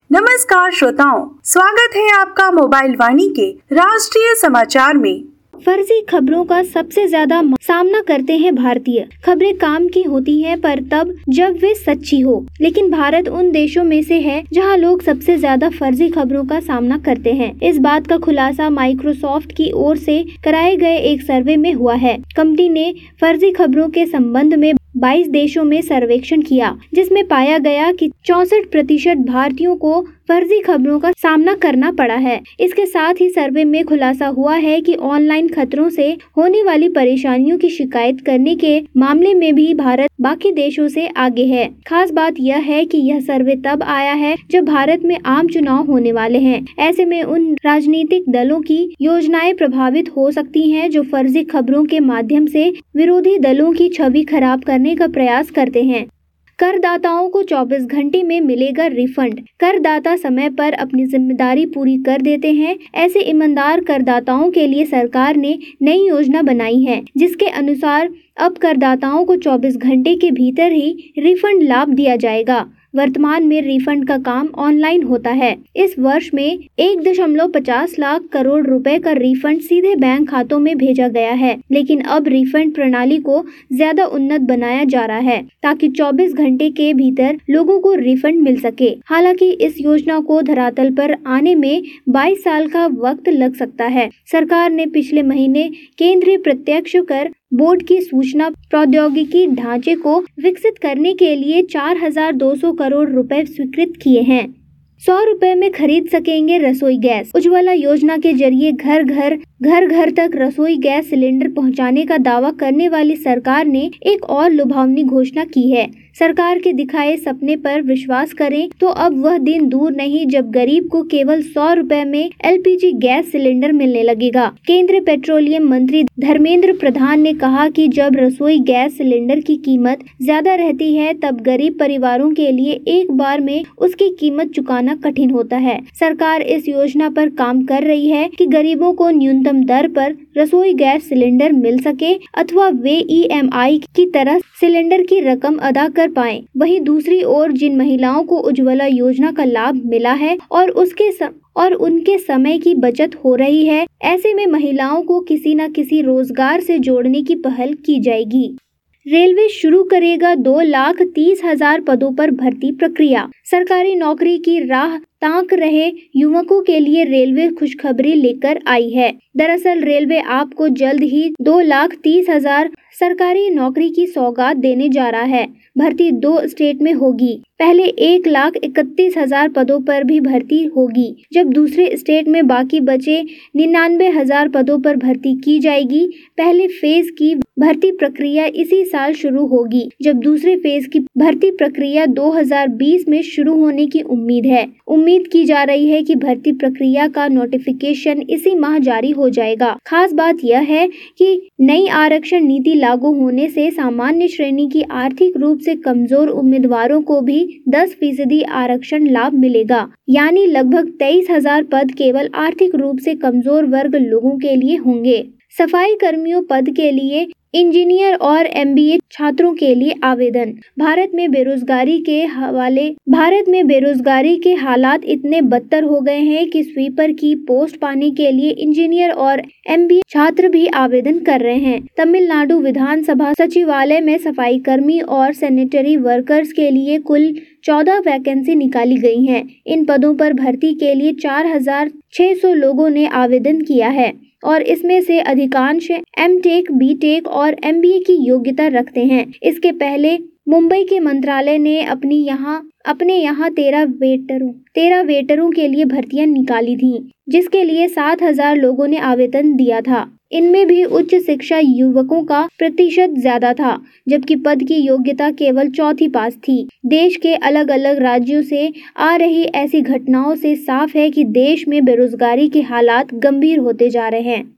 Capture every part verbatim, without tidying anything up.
नमस्कार श्रोताओं, स्वागत है आपका मोबाइल वाणी के राष्ट्रीय समाचार में। फर्जी खबरों का सबसे ज्यादा सामना करते हैं भारतीय। खबरें काम की होती हैं पर तब जब वे सच्ची हो, लेकिन भारत उन देशों में से है जहां लोग सबसे ज्यादा फर्जी खबरों का सामना करते हैं। इस बात का खुलासा माइक्रोसॉफ्ट की ओर से कराए गए एक सर्वे में हुआ है। कंपनी ने फर्जी खबरों के संबंध में बाईस देशों में सर्वेक्षण किया, जिसमें पाया गया कि चौसठ प्रतिशत भारतीयों को फर्जी खबरों का सामना करना पड़ा है। इसके साथ ही सर्वे में खुलासा हुआ है कि ऑनलाइन खतरों से होने वाली परेशानियों की शिकायत करने के मामले में भी भारत बाकी देशों से आगे है। खास बात यह है कि यह सर्वे तब आया है जब भारत में आम चुनाव होने वाले हैं। ऐसे में उन राजनीतिक दलों की योजनाएं प्रभावित हो सकती हैं जो फर्जी खबरों के माध्यम से विरोधी दलों की छवि खराब करने का प्रयास करते हैं। करदाताओं को चौबीस घंटे में मिलेगा रिफंड। करदाता समय पर अपनी जिम्मेदारी पूरी कर देते हैं। ऐसे ईमानदार करदाताओं के लिए सरकार ने नई योजना बनाई है, जिसके अनुसार अब करदाताओं को चौबीस घंटे के भीतर ही रिफंड लाभ दिया जाएगा। वर्तमान में रिफंड का काम ऑनलाइन होता है। इस वर्ष में एक दशमलव पचास लाख करोड़ रुपए का रिफंड सीधे बैंक खातों में भेजा गया है, लेकिन अब रिफंड प्रणाली को ज्यादा उन्नत बनाया जा रहा है ताकि चौबीस घंटे के भीतर लोगों को रिफंड मिल सके। हालांकि इस योजना को धरातल पर आने में बाईस साल का वक्त लग सकता है। सरकार ने पिछले महीने केंद्रीय प्रत्यक्ष कर बोर्ड की सूचना प्रौद्योगिकी ढांचे को विकसित करने के लिए चार हजार दो सौ करोड़ रुपए स्वीकृत किए हैं। सौ रुपए में खरीद सकेंगे रसोई गैस। उज्ज्वला योजना के जरिए घर घर घर घर तक रसोई गैस सिलेंडर पहुंचाने का दावा करने वाली सरकार ने एक और लुभावनी घोषणा की है। सरकार के दिखाए सपने पर विश्वास करें तो अब वह दिन दूर नहीं जब गरीब को केवल सौ रुपए में एलपीजी गैस सिलेंडर मिलने लगेगा। केंद्रीय पेट्रोलियम मंत्री धर्मेंद्र प्रधान ने कहा कि जब रसोई गैस सिलेंडर की कीमत ज्यादा रहती है तब गरीब परिवारों के लिए एक बार में उसकी कीमत चुकाना कठिन होता है। सरकार इस योजना पर काम कर रही है कि गरीबों को न्यूनतम दर पर रसोई गैस सिलेंडर मिल सके अथवा वे ईएमआई की तरह सिलेंडर की रकम अदा कर पाएं। वहीं दूसरी ओर जिन महिलाओं को उज्ज्वला योजना का लाभ मिला है और उसके सम... और उनके समय की बचत हो रही है, ऐसे में महिलाओं को किसी न किसी रोजगार से जोड़ने की पहल की जाएगी। रेलवे शुरू करेगा दो लाख तीस हजार पदों पर भर्ती प्रक्रिया। सरकारी नौकरी की राह ताक रहे युवकों के लिए रेलवे खुशखबरी लेकर आई है। दरअसल रेलवे आपको जल्द ही दो लाख तीस हजार सरकारी नौकरी की सौगात देने जा रहा है। भर्ती दो स्टेट में होगी। पहले एक लाख इकतीस हजार पदों पर भी भर्ती होगी, जब दूसरे स्टेट में बाकी बचे निन्यानवे हजार पदों पर भर्ती की जाएगी। पहले फेज की भर्ती प्रक्रिया इसी साल शुरू होगी, जब दूसरे फेज की भर्ती प्रक्रिया दो हजार बीस में शुरू होने की उम्मीद है। उम्मीद की जा रही है कि भर्ती प्रक्रिया का नोटिफिकेशन इसी माह जारी हो जाएगा। खास बात यह है कि नई आरक्षण नीति लागू होने से सामान्य श्रेणी की आर्थिक रूप से कमजोर उम्मीदवारों को भी दस फीसदी आरक्षण लाभ मिलेगा, यानी लगभग तेईस हजार पद केवल आर्थिक रूप से कमजोर वर्ग लोगों के लिए होंगे। सफाई कर्मियों पद के लिए इंजीनियर और एमबीए छात्रों के लिए आवेदन। भारत में बेरोजगारी के हवाले भारत में बेरोजगारी के हालात इतने बदतर हो गए हैं कि स्वीपर की पोस्ट पाने के लिए इंजीनियर और एमबीए छात्र भी आवेदन कर रहे हैं। तमिलनाडु विधानसभा सचिवालय में सफाई कर्मी और सैनिटरी वर्कर्स के लिए कुल चौदह वैकेंसी निकाली गई हैं। इन पदों पर भर्ती के लिए चार हजार छह सौ लोगों ने आवेदन किया है और इसमें से अधिकांश एमटेक, बीटेक और एमबीए की योग्यता रखते हैं। इसके पहले मुंबई के मंत्रालय ने अपनी यहाँ अपने यहाँ तेरह वेटरों तेरह वेटरों के लिए भर्तियां निकाली थीं, जिसके लिए सात हजार लोगों ने आवेदन दिया था। इनमें भी उच्च शिक्षा युवकों का प्रतिशत ज्यादा था, जबकि पद की योग्यता केवल चौथी पास थी। देश के अलग अलग राज्यों से आ रही ऐसी घटनाओं से साफ है कि देश में बेरोजगारी के हालात गंभीर होते जा रहे हैं।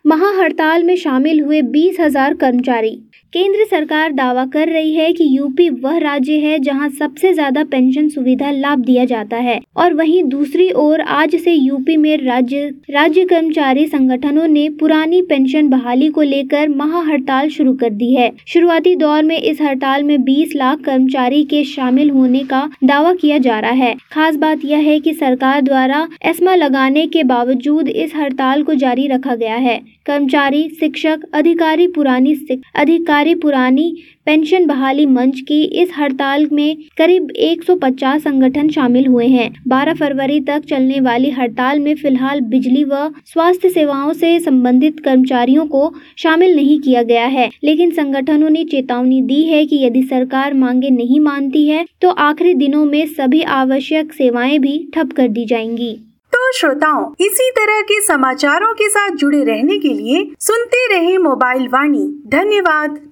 महाहड़ताल में शामिल हुए बीस हजार कर्मचारी। केंद्र सरकार दावा कर रही है कि यूपी वह राज्य है जहां सबसे ज्यादा पेंशन सुविधा लाभ दिया जाता है, और वहीं दूसरी ओर आज से यूपी में राज्य राज्य कर्मचारी संगठनों ने पुरानी पेंशन बहाली को लेकर महाहड़ताल शुरू कर दी है। शुरुआती दौर में इस हड़ताल में बीस लाख कर्मचारी के शामिल होने का दावा किया जा रहा है। खास बात यह है कि सरकार द्वारा एस्मा लगाने के बावजूद इस हड़ताल को जारी रखा गया है। कर्मचारी, शिक्षक, अधिकारी पुरानी अधिकारी पुरानी पेंशन बहाली मंच की इस हड़ताल में करीब एक सौ पचास संगठन शामिल हुए हैं। बारह फरवरी तक चलने वाली हड़ताल में फिलहाल बिजली व स्वास्थ्य सेवाओं से संबंधित कर्मचारियों को शामिल नहीं किया गया है, लेकिन संगठनों ने चेतावनी दी है कि यदि सरकार मांगे नहीं मानती है तो आखिरी दिनों में सभी आवश्यक सेवाएं भी ठप कर दी जाएंगी। तो श्रोताओं, इसी तरह के समाचारों के साथ जुड़े रहने के लिए सुनते रहे मोबाइल वाणी। धन्यवाद।